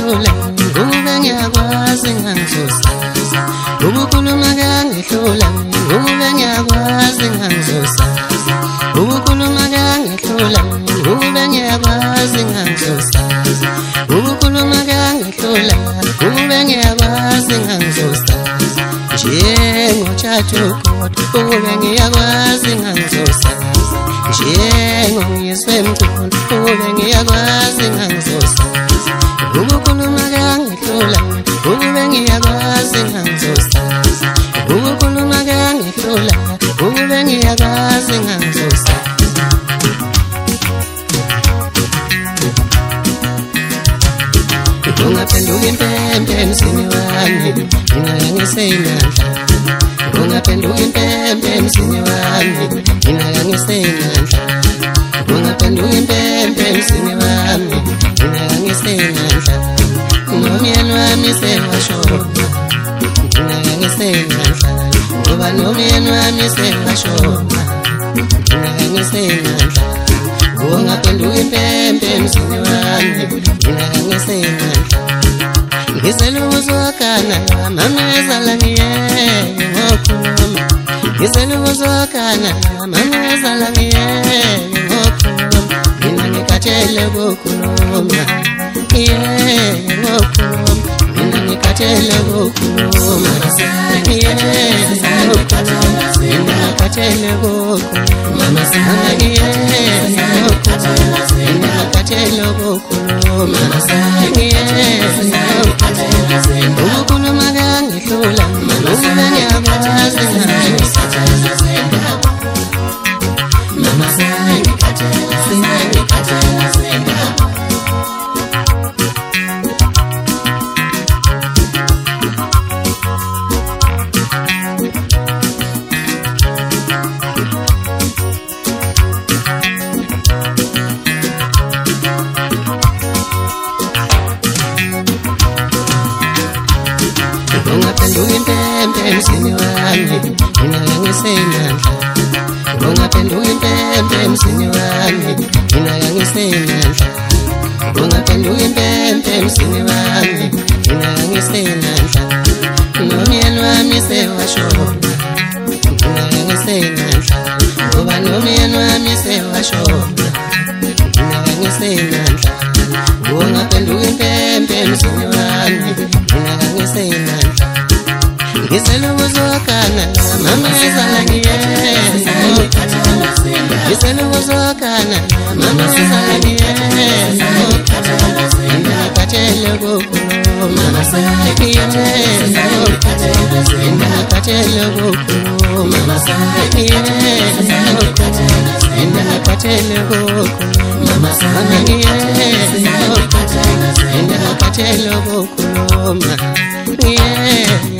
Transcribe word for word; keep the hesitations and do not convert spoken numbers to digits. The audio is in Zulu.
ngihlula ube ngiyakwazi ngangizosaza ukukhuluma kangihlula ube ngiyakwazi ngangizosaza ukukhuluma kangihlula ube ngiyakwazi ngangizosaza ukukhuluma kangihlula ube ngiyakwazi ngangizosaza njengotshathu kodwa ube ngiyakwazi ngangizosaza njengongizwe emculo ube ngiyakwazi ngangizosaza ukukhuluma kangihlula ube ngiyakwazi ngangizosaza ukukhuluma kangihlula ube ngiyakwazi ngangizosaza ungaphenduka impempe emzini wami mina ngisenandla ungaphenduka impempe emzini wami mina ngisenandla ungaphenduka impempe emzini wami mina ngisenandla nomyeni wami sewashona mina ngisenandla ngoba nomyeni wami sewashona mina ngisenandla ungaphenduka impempe emzini wami mina ngisenandla ngiseluzokana mama ezala ngiyeke ngokhuluma ngiseluzokana mama ezala ngiyeke ngokhuluma mina ngikhathele ngokhuluma ngiyeke ngokhuluma mina ngikhathele ngokhuluma ngiyeke ngokhuluma mina ngikhathele ngokhuluma mama ngiyeke ngokhuluma mina ngikhathele ngokhuluma ngiyeke ukukhuluma kangihlula ube ngiyakwazi ngangizosaza mama sengikhathele sengikhathele ungaphenduka impempe emzini wami mina ngisenandla ungaphenduka impempe emzini wami mina ngisenandla ungaphenduka impempe emzini wami mina ngisenandla nomyeni wami sewashona mina ngisenandla ngoba nomyeni wami sewashona mina ngisenandla ungaphenduka impempe emzini wami mina ngisenandla ngiseluzokana mama ezala ngiyeke ngiseluzokana mama ezala ngiyeke ngikhathele ngokhuluma ngiyeke ngikhathele ngokhuluma ngiyeke ngikhathele ngokhuluma ngiyeke ngikhathele ngokhuluma ngiyeke